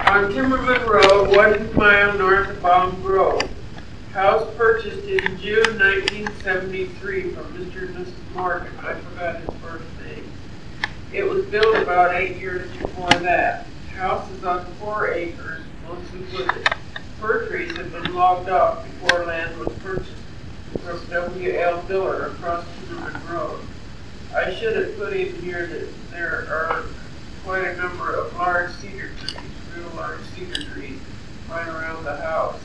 on Timberman Road, 1 mile north of Balm Grove. House purchased in June 1973 from Mr. and Mrs. Morgan. I forgot his first name. It was built about 8 years before that. House is on 4 acres, mostly wooded. Fir trees have been logged off before land was purchased from W.L. Miller across Timberman Road. I should have put in here that there are quite a number of large cedar trees, real large cedar trees, right around the house.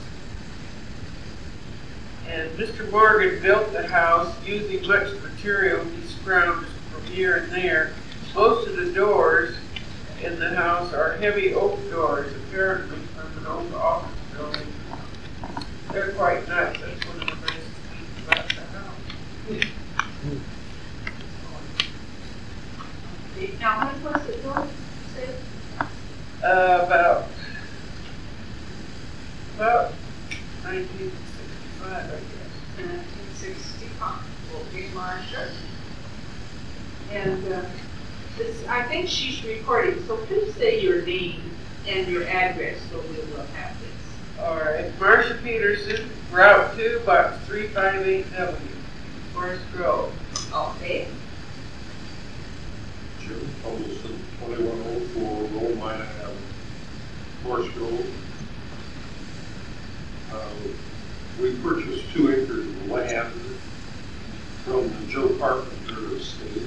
And Mr. Morgan built the house using much material he scrounged from here and there. Most of the doors in the house are heavy oak doors, apparently from an old office building. They're quite nice. That's one of the nicest things about the house. Now, when was it built? About 1965, I guess. 1965. Okay, Marcia. And I think she's recording, so please say your name and your address so we will have this. All right. Marcia Peterson, Route 2, Box 358W, Forest Grove. Okay. Jim Huddleston, 2104 Roll Mine Avenue, Forest Grove. We purchased 2 acres of land from the Joe Carpenter estate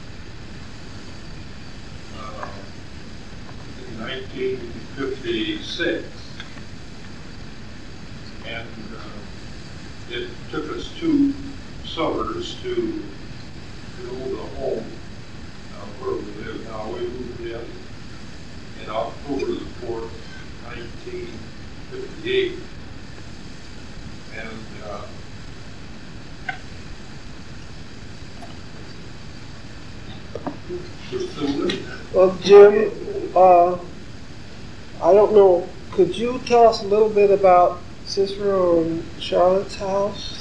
in 1956, and it took us 2 summers to build a home where we live now. We moved in October the 4th, 1958. And we're still living there. Well, Jim, I don't know, could you tell us a little bit about Cicero and Charlotte's house?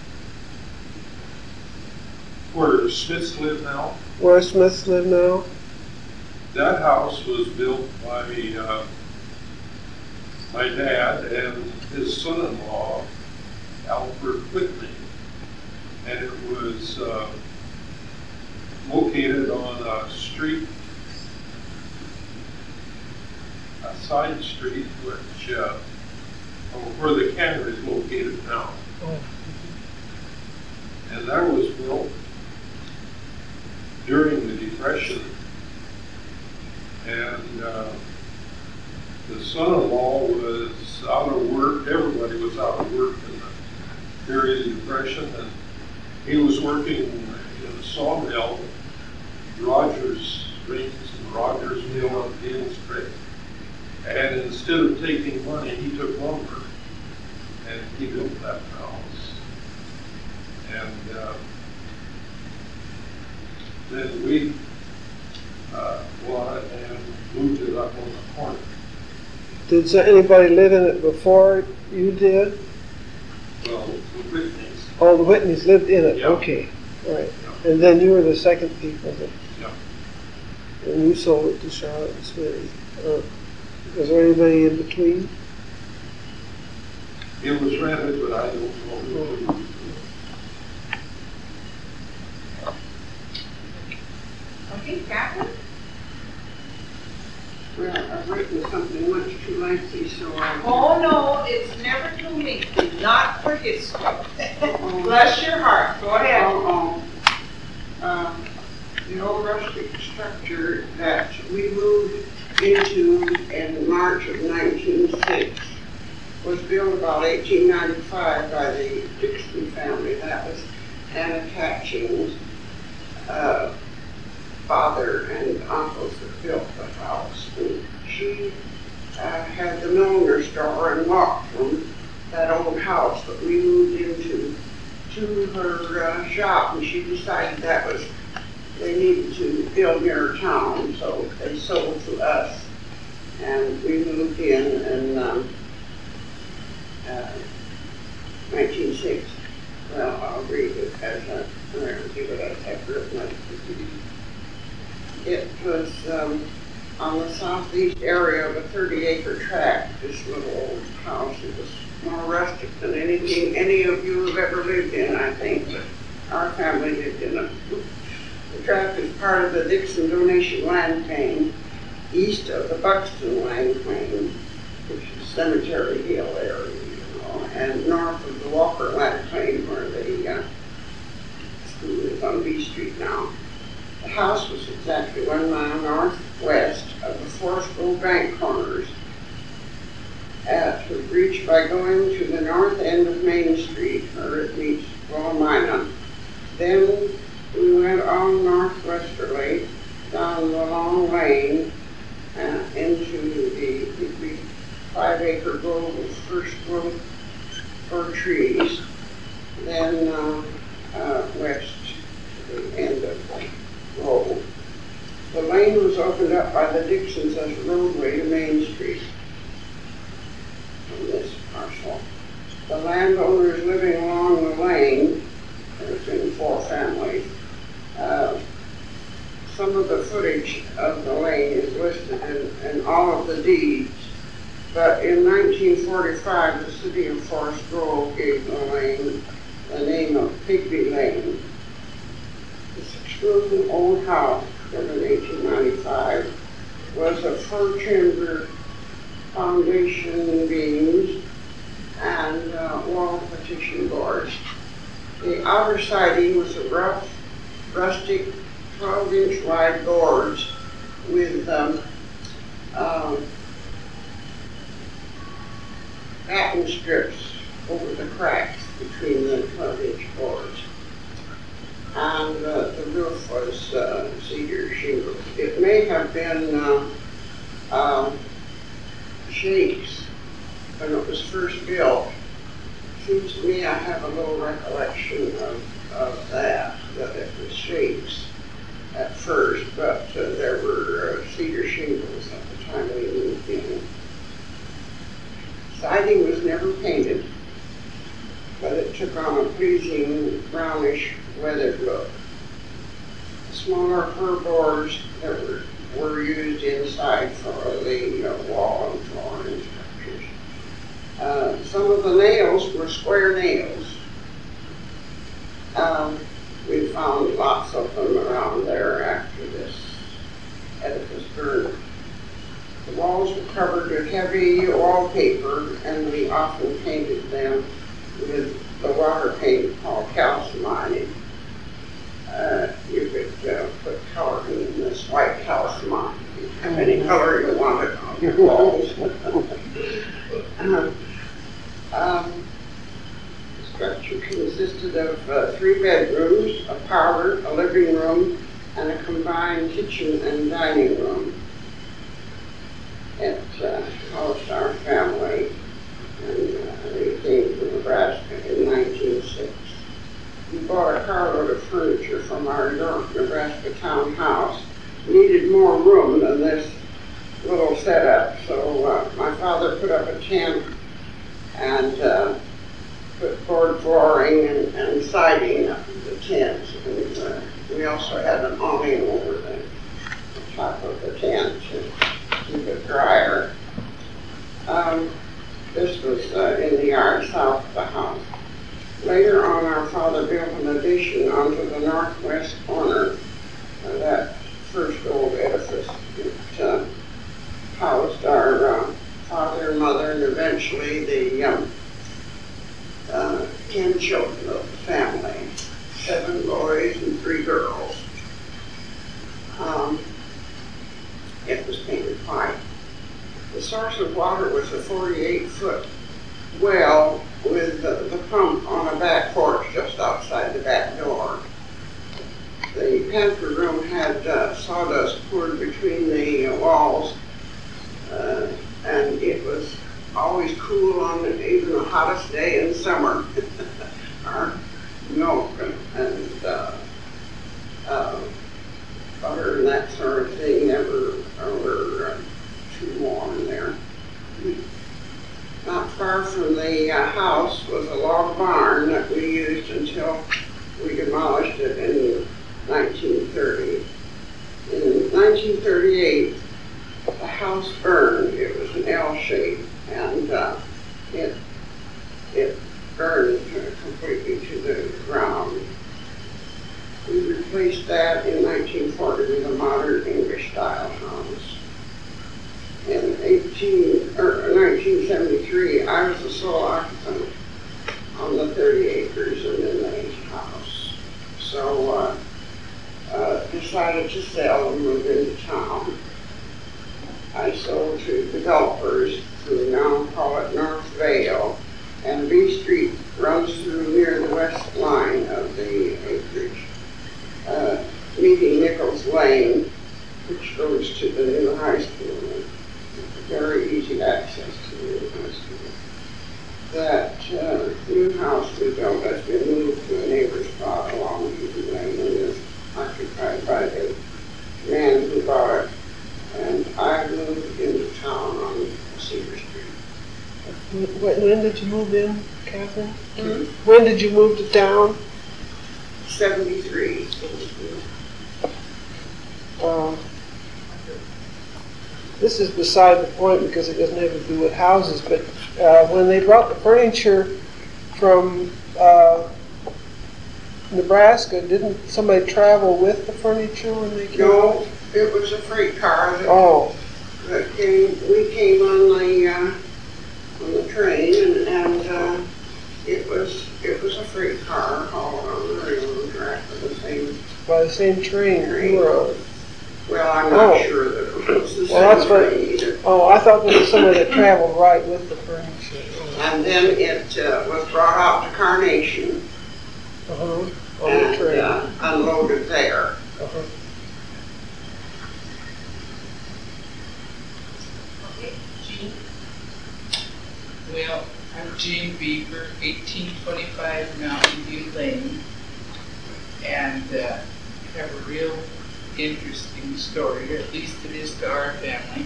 Where Smiths live now? Where Smiths live now? That house was built by my dad and his son-in-law, Alfred Whitney. And it was located on a street, a side street, which where the cannery is located now. Oh. And that was built during the Depression. And the son-in-law was out of work. Everybody was out of work in the period of Depression, and he was working in a sawmill, Rogers Springs and Rogers Mill on Deans Creek. And instead of taking money, he took lumber, and he built that house. And then we bought it and moved it up on the corner. Did anybody live in it before you did? Well, the Whitneys. Oh, the Whitneys lived in it. Yeah. Okay, all right. Yeah. And then you were the second people that, Yeah. and you sold it to Charlotte and Smitty. Was there anybody in between? It was rented, but I don't know. Okay, Catherine? Well, I've written something much too lengthy, so Oh, no, it's never too lengthy, not for history. Bless your heart, go ahead. The old rustic structure that we moved into in March of 1906 was built about 1895 by the Dixon family. That was Anna Catchings' father and uncles that built the house. And she had the milliner store and walked from that old house that we moved into to her shop, and she decided that was they needed to build near town, so they sold to us, and we moved in 1960. Well, I'll read it as see what I have written. It was on the southeast area of a 30-acre tract. This little old house, it was more rustic than anything any of you have ever lived in, I think, but our family lived in it. The tract is part of the Dixon Donation Land Claim, east of the Buxton Land Claim, which is Cemetery Hill area, and north of the Walker Land Claim, where the school is on B Street now. The house was exactly 1 mile northwest of the Forest Grove Bank Corners. It was reached by going to the north end of Main Street, where it meets Willamina. Then we went on northwesterly down the long lane into the 5-acre grove of first growth fir trees, then west to the end of the road. The lane was opened up by the Dixons as a roadway to Main Street from this parcel. The landowners living along the lane, there's been 4 families. Some of the footage of the lane is listed in all of the deeds, but in 1945 the city of Forest Grove gave the lane the name of Pigby Lane. This extremely old house, built in 1895, was of fir timber foundation beams and wall partition boards. The outer siding was a rough, rustic 12-inch wide boards with batten strips over the cracks between the 12-inch boards. And the roof was cedar shingles. It may have been shakes when it was first built. Seems to me I have a little recollection of that it was shakes at first, but there were cedar shingles at the time we moved in. Siding was never painted, but it took on a pleasing brownish weathered look. The smaller fir boards that were used inside for the wall and flooring structures. Some of the nails were square nails. We found lots of them around there after this edifice burned. The walls were covered with heavy wallpaper, and we often painted them with the water paint called calcimine. You could put color in this white calcimine. You have any color you wanted on your walls. The structure consisted of 3 bedrooms, a parlor, a living room, and a combined kitchen and dining room. It housed our family, and we came to Nebraska in 1906. We bought a carload of furniture from our York, Nebraska townhouse. Needed more room than this little setup, so my father put up a tent and put board flooring and siding up the tent. And we also had an awning over the top of the tent to keep it drier. This was in the yard south of the house. Later on, our father built an addition onto the northwest corner of that first old edifice. It housed our father and mother, and eventually the 10 children of the family, 7 boys and 3 girls. It was painted white. The source of water was a 48-foot well with the pump on a back porch just outside the back door. The pantry room had sawdust poured between the walls, and it was always cool on even the hottest day in summer. Our milk and butter and that sort of thing never were too warm there. Not far from the house was a log barn that we used until we demolished it in 1930. In 1938, house burned. It was an L shape, and it burned completely to the ground. We replaced that in 1940 with a modern English style house. In 1973, I was the sole occupant on the 30 acres in the main house. So decided to sell and move into town. I sold to developers who now call it North Vale, and B Street runs through near the west line of the acreage, meeting Nichols Lane, which goes to the new high school. Very easy access to the new high school. That new house we built has been moved to a neighbor's plot along Eden Lane and is occupied by the man who bought it. And I moved into town on Cedar Street. When did you move in, Catherine? When did you move to town? 73. This is beside the point because it doesn't have to do with houses, but when they brought the furniture from Nebraska, didn't somebody travel with the furniture when they came? No, it was a freight car that came. We came on the train, and it was a freight car hauled on the railroad track by the same train you were on. Well, I'm not sure that it was the same train either. Oh, I thought there was somebody that traveled right with the furniture. And then it was brought out to Carnation On the and train. Unloaded there. Okay, Jean? Well, I'm Jean Beaver, 1825 Mountain View Lane, and have a real interesting story, or at least it is to our family.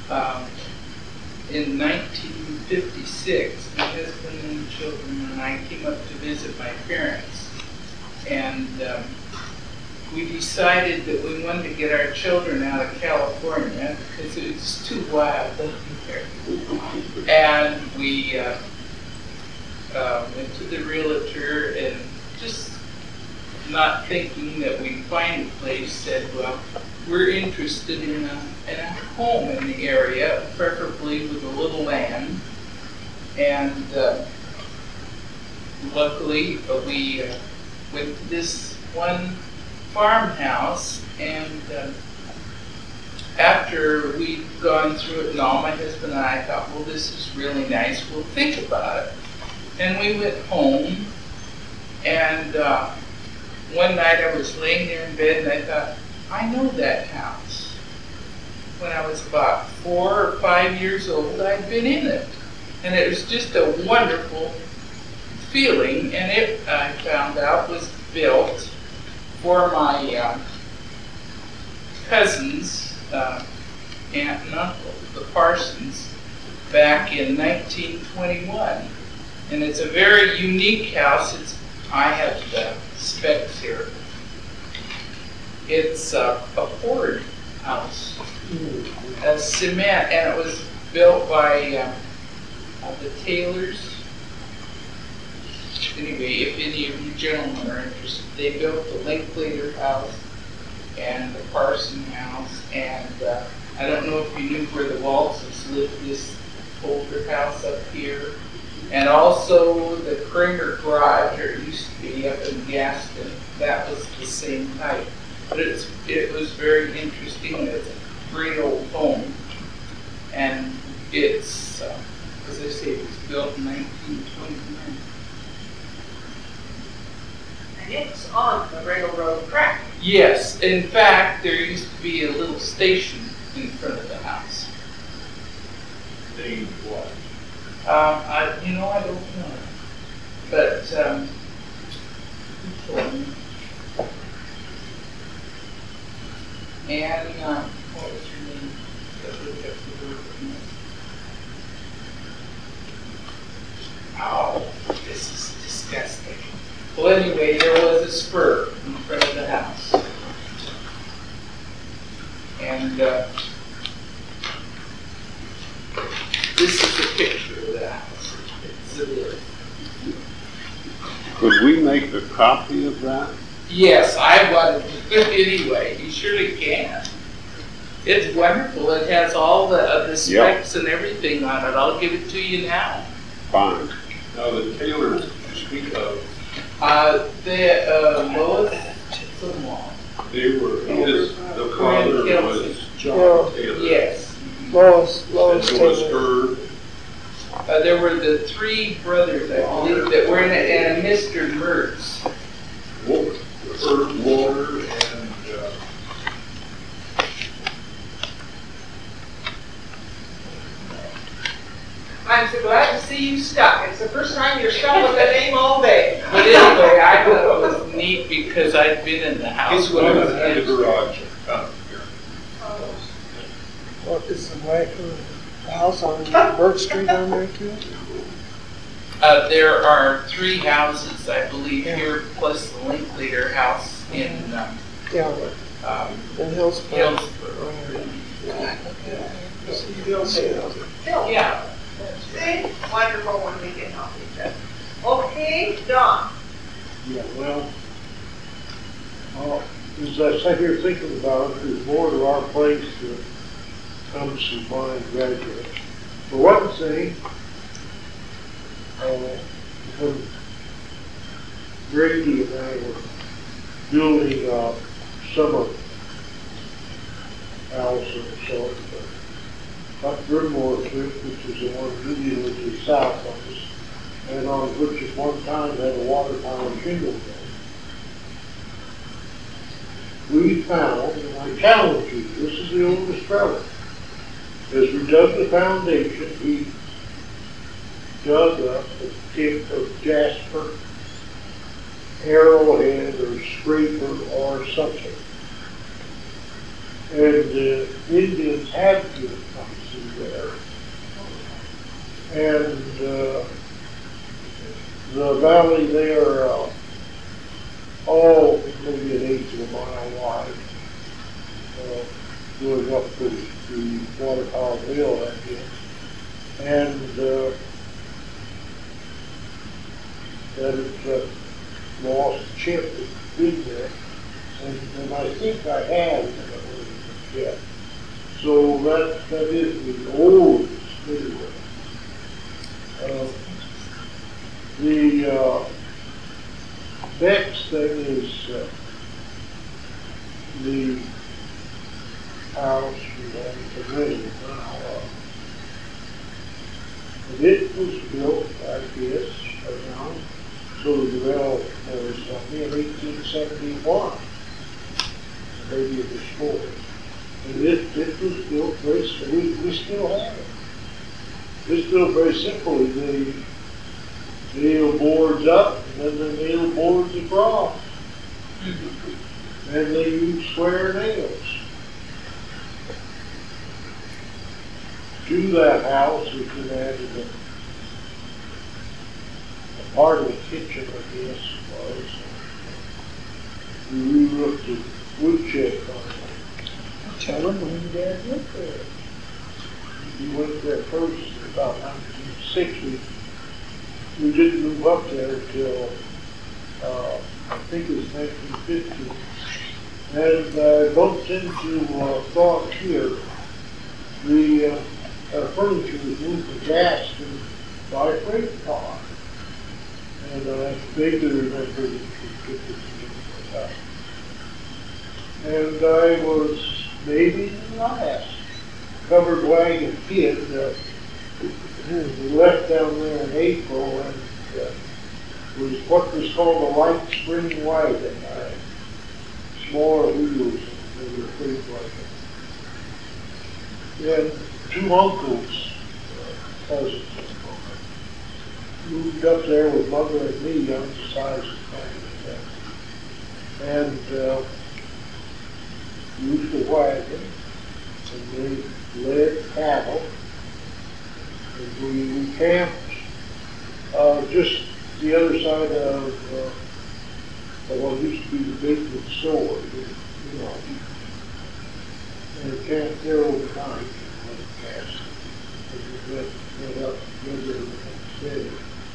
In 1956, my husband and children and I came up to visit my parents, and we decided that we wanted to get our children out of California because it was too wild living there. And we went to the realtor and just not thinking that we'd find a place, said, well, we're interested in a home in the area, preferably with a little land. And luckily, we went to this one farmhouse, and after we'd gone through it and all, my husband and I thought, well, this is really nice, we'll think about it. And we went home, and one night I was laying there in bed and I thought, I know that house. When I was about 4 or 5 years old, I'd been in it. And it was just a wonderful feeling, and it, I found out, was built for my cousins, aunt and uncle, the Parsons, back in 1921. And it's a very unique house. I have the specs here. It's a board house, a cement, and it was built by the Taylors. Anyway, if any of you gentlemen are interested, they built the Linklater house and the Parson house, and I don't know if you knew where the Waltzes lived, this older house up here, and also the Kramer Garage, or it used to be up in Gaston. That was the same type. But it was very interesting. It's a great old home, and it's, as I say, it was built in 1929. And it's on the railroad track. Yes, in fact, there used to be a little station in front of the house. Named what? I don't know. But, who told me? And, what was her name? Oh, this is disgusting. Well, anyway, there was a spur in front of the house. And as it is. Could we make a copy of that? Yes, I wanted to anyway. You surely can. It's wonderful. It has all the specs and everything on it. I'll give it to you now. Fine. Now, the Taylors you speak of, Lois Simone. they were, the father was John Taylor. Yes. Lois And Lois Taylor. Hurd, There were the three brothers, I believe, that were in it, and Mr. Mertz. Hurd, Walter, and, I'm so glad to see you stuck. It's the first time you're stuck with that name all day. But anyway, I thought it was neat because I'd been in the house he's when one it of was the in. garage down here. What is the house on Birch Street on there too? There are 3 houses, I believe, here, plus the Linklater house in Yeah, in Hillsborough. Hillsborough. Yeah. See? Wonderful when we can help each other. Okay, Don. Yeah, well, as I sit here thinking about it, there's more to our place that comes to mind gradually. For one thing, when Brady and I were building a summer house and so up Brimmore Street, which is the one immediately south of us, and on which at one time had a water tower shingle built. We found, and I challenge you, this is the oldest brother, as we dug the foundation, he dug up the tip of jasper, arrowhead, or scraper, or something. And the Indians had to come through there. And the valley there, maybe an eighth of a mile wide, going up to the Water Tower Hill, I guess. And that it lost chip that's been there. And I think I have it. Yeah. So that is the oldest anyway. The next thing is the house we have to live now. And it was built, I guess, around, so the development was in 1871. Maybe it was 4. And it was built very, we still have it. It's built very simply. They nail boards up and then they nail boards across. And they use square nails. To that house, we could add a part of the kitchen, I guess, was. We re-roofed the woodshed on it. Tell him when your dad went there. He went there first in about 1960. We didn't move up there until, I think it was 1950. And I bumped into thought here. Our furniture was moved from Gaston by freight car. And I vaguely remember that we took it to and I was maybe the last covered wagon kid we left down there in April and was what was called a light spring wagon. Smaller wheels and they were pretty like it. We had 2 uncles, cousins, moved up there with Mother and me on the size of the family. And used a wagon, and they led cattle, and we camped just the other side of what used to be the Bateman store, and camped there overnight, and went up together the next day.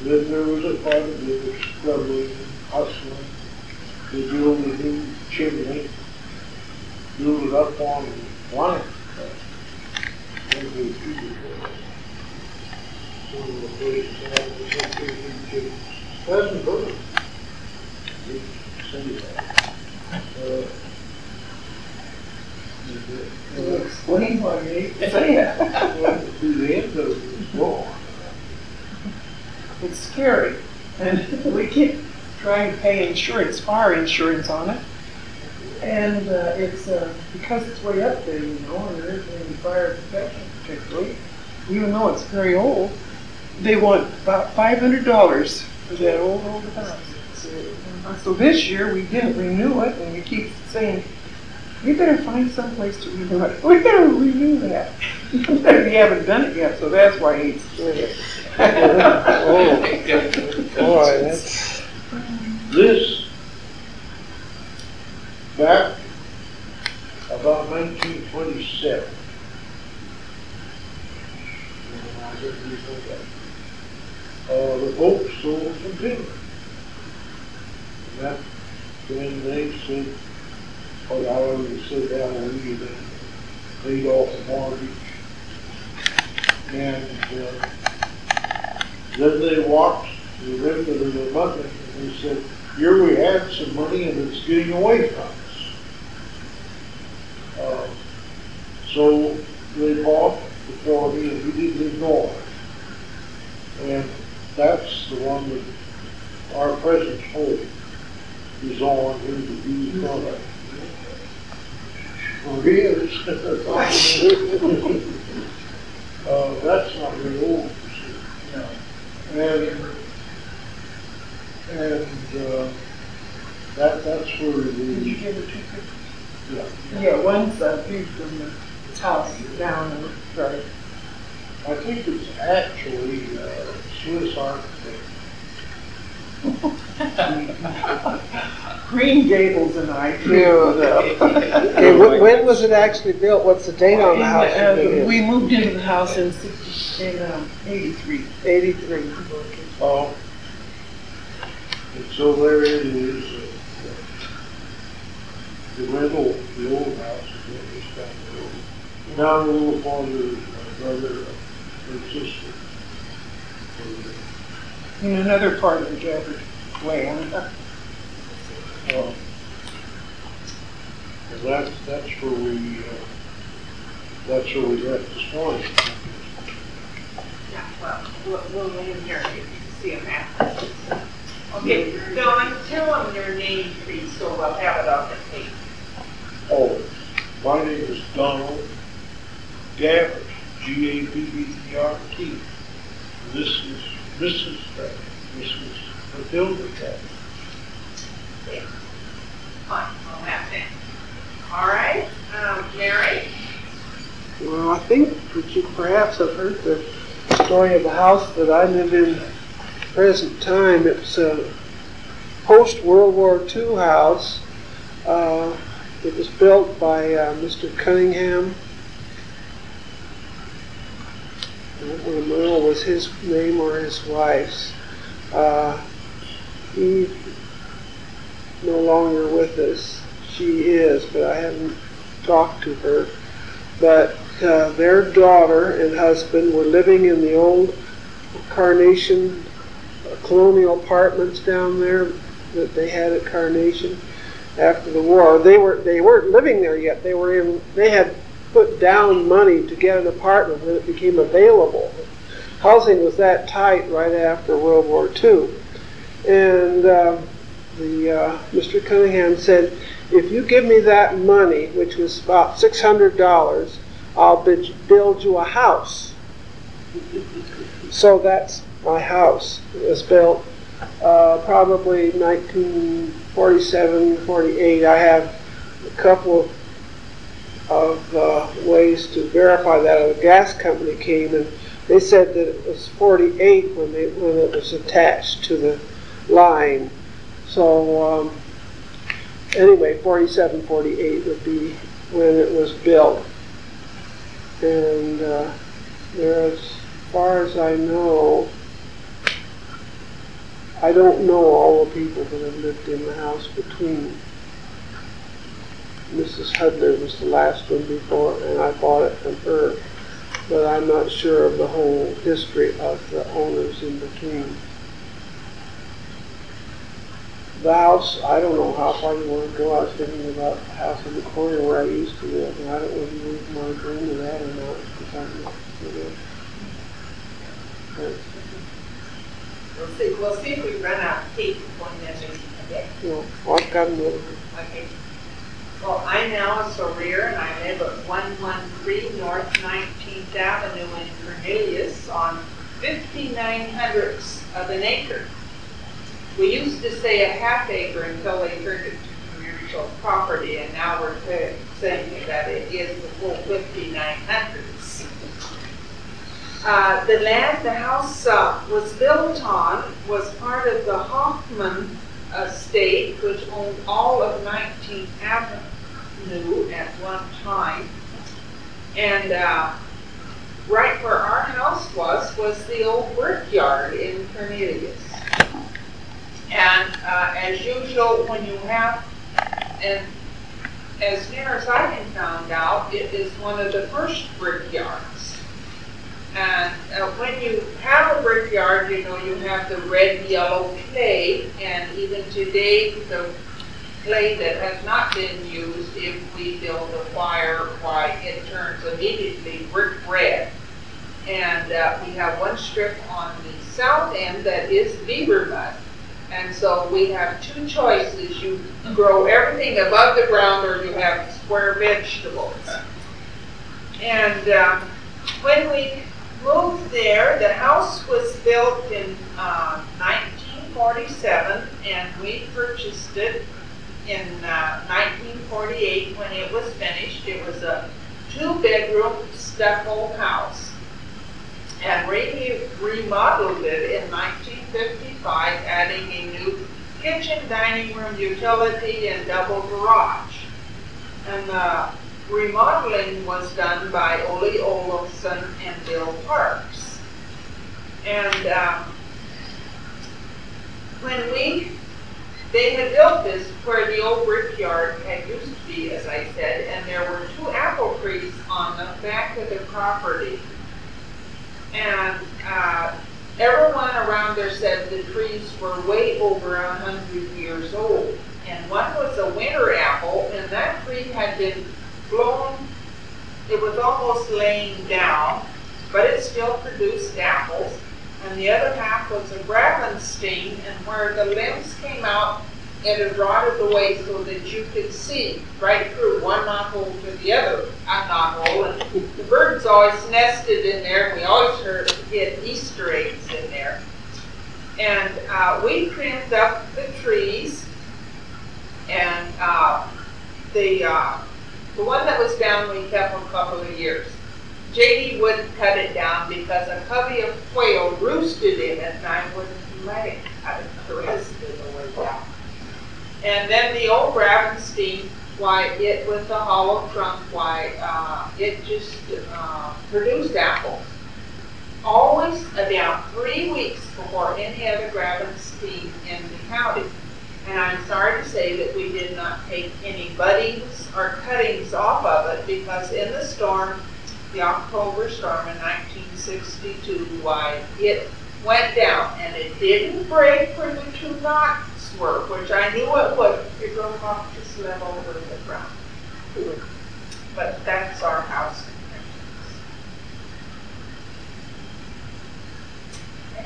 Then there was a part of it was struggling and hustling to build a new chimney, build it up on line. Hasn't heard. Say that. Explain why you hate to say that. The end of it is gone. It's scary, and we keep trying to pay insurance, fire insurance on it. And it's because it's way up there, you know, and there isn't any fire protection particularly, even though it's very old. They want about $500 for that old house. So this year we didn't renew it, and we keep saying, you better find some place to renew it. We better renew that. We haven't done it yet, so that's why he's doing it. Oh, Boy, that's... this, back about 1927. The folks sold some timber. And that, then they said, or however they said that, we paid off the mortgage. And then they watched the rest of the money, and they said, here we had some money and it's getting away from us. So they bought the 40 and we didn't ignore it. And that's the one that our present home is on in the view product. Or is. That's not very old. No. And that's where Did you the, give her 2 pictures? yeah. Yeah, one's a view from the house down in the garden. I think it's actually Swiss architect. Green Gables and I drew it up. Okay, when was it actually built? What's the date on the house? We moved into the house in 83. 83. Oh. And so there it is. The rental, the old house, is this kind of old. Down a little farther, my brother and sister. In another part of the Gabbard land. And that's where we left this morning. Yeah, well, we'll lay in here if you can see them after. Okay, Dawn, tell them their name, please, so we'll have it on the tape. Oh, my name is Donald Gabbert, Gabbert. This is Mrs. Matilda Gabbert. Fine, we'll have that. All right, Mary? Well, I think that you perhaps have heard the story of the house that I live in at the present time. It's a post-World War II house. It was built by Mr. Cunningham. I don't know was his name or his wife's. He's no longer with us. She is, but I haven't talked to her. But their daughter and husband were living in the old Carnation colonial apartments down there that they had at Carnation after the war. They weren't living there yet. They had put down money to get an apartment when it became available. Housing was that tight right after World War II. And Mr. Cunningham said, if you give me that money, which was about $600, I'll build you a house. So that's my house. It was built probably 1947, 48. I have a couple of ways to verify that. A gas company came and they said that it was 48 when it was attached to the line. So anyway, 47, 48 would be when it was built. And there, as far as I know, I don't know all the people that have lived in the house between. Mrs. Hudler was the last one before, and I bought it from her. But I'm not sure of the whole history of the owners in between. The house, I don't know how far you want to go. I was thinking about the house in the corner where I used to live, and I don't know if you would want to go into that or not, because I'm not sure. We'll see if we run out of tape one minute. Okay. Well, I've got another. Okay. Well, I'm Alice O'Rear, and I live at 113 North 19th Avenue in Cornelius on 59/100 of an acre. We used to say a half acre until they turned it to commercial property, and now we're saying that it is the full 59/100. The land the house was built on was part of the Hoffman estate, which owned all of 19th Avenue at one time. And right where our house was the old brickyard in Cornelius. And as usual, when you have, and as near as I can find out, it is one of the first brickyards. And when you have a brickyard, you know, you have the red, yellow clay, and even today, the clay that has not been used, if we build a fire, why, it turns immediately brick red. And we have one strip on the south end that is beaver mud. And so we have two choices. You grow everything above the ground, or you have square vegetables. And when we moved there, the house was built in 1947, and we purchased it in 1948 when it was finished. It was a 2-bedroom stucco house. And we remodeled it in 1955, adding a new kitchen, dining room, utility, and double garage. And the remodeling was done by Ole Olofsson and Bill Parks. And when they had built this where the old brickyard had used to be, as I said, and there were 2 apple trees on the back of the property. And everyone around there said the trees were way over 100 years old. And one was a winter apple, and that tree had been blown. It was almost laying down, but it still produced apples. And the other half was a Gravenstein, and where the limbs came out, it had rotted away so that you could see right through one knothole to the other knothole. And the birds always nested in there, and we always hid Easter eggs in there. And we trimmed up the trees, and the one that was down we kept a couple of years. J.D. wouldn't cut it down because a covey of quail roosted in it, and I wouldn't let it cut it the rest of the way down. And then the old Gravenstein, why, it with the hollow trunk, why, it just produced apples. Always about 3 weeks before any other Gravenstein in the county. And I'm sorry to say that we did not take any buddings or cuttings off of it, because in the storm, the October storm in 1962, why, it went down, and it didn't break where the 2 knots were, which I knew it would if you drove off this level over the ground. But that's our house. Okay.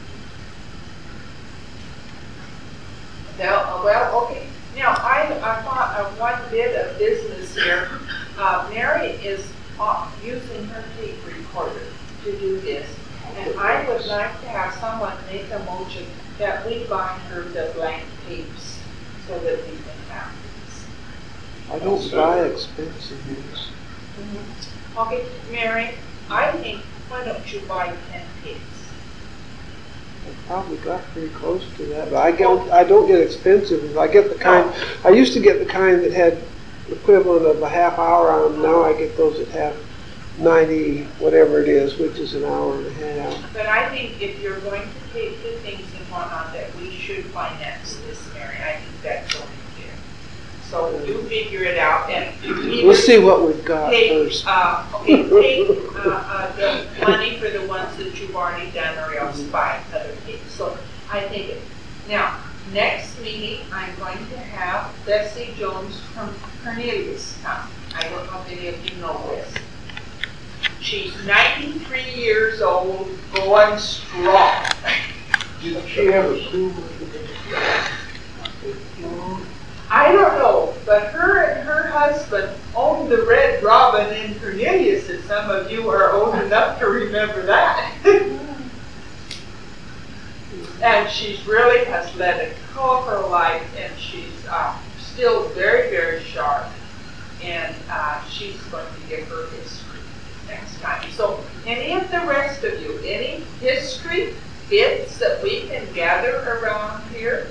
Well, okay. Now, I thought of one bit of business here. Mary is using her tape recorder to do this, and I would like to have someone make a motion that we buy her the blank tapes so that we can have these. I don't buy expensive ones. Mm-hmm. Okay, Mary, I think, why don't you buy 10 tapes? I probably got pretty close to that, but I don't get expensive ones. I get the kind, I used to get the kind that had the equivalent of a half hour on them. Now I get those that have 90, whatever it is, which is an hour and a half. But I think if you're going to pay the things and whatnot, that we should finance this, Mary. I think that's only fair. So you figure it out and We'll see what we've got take, first. take the money for the ones that you've already done or else buy other things. So I think it. Now, next meeting, I'm going to have Bessie Jones from Cornelius come. I don't know if any of you know this. She's 93 years old, going strong. Did she have a school? I don't know, but her and her husband owned the Red Robin in Cornelius, and some of you are old enough to remember that. And she's really has led a colorful life, and she's still very, very sharp. And she's going to give her history next time. So any of the rest of you, any history bits that we can gather around here,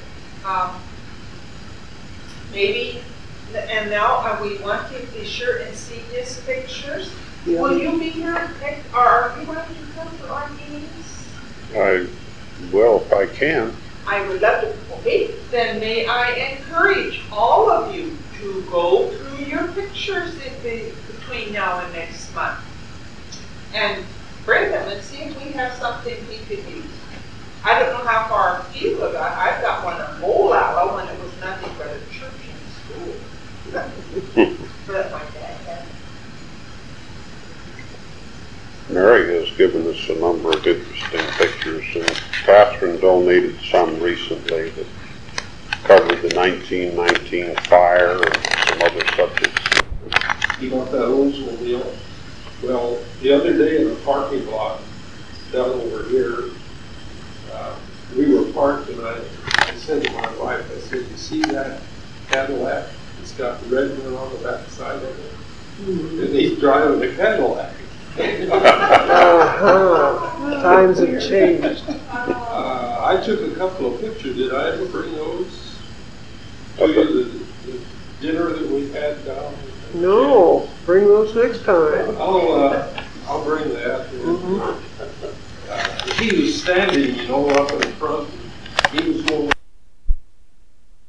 maybe, and now we want to be sure and see his pictures. Yeah. Will you be here next, or are you going to come to our meetings? I will if I can. I would love to. Okay, then may I encourage all of you to go through your pictures between now and next month and bring them and see if we have something we could use. I don't know how far people got. I've got one at Mole Owl when it was nothing but a church and school. But my dad had. Mary has given us a number of interesting pictures, and Catherine donated some recently that covered the 1919 fire and some other subjects. You know that Oldsmobile? Well, the other day in the parking lot down over here, we were parked, and I said to my wife, I said, you see that Cadillac? It's got the red one on the back side of it. And he's driving a Cadillac. Times have changed. I took a couple of pictures. Did I ever bring those to you, the dinner that we had down? No, bring those next time. I'll bring that. He was standing, up in front. He was going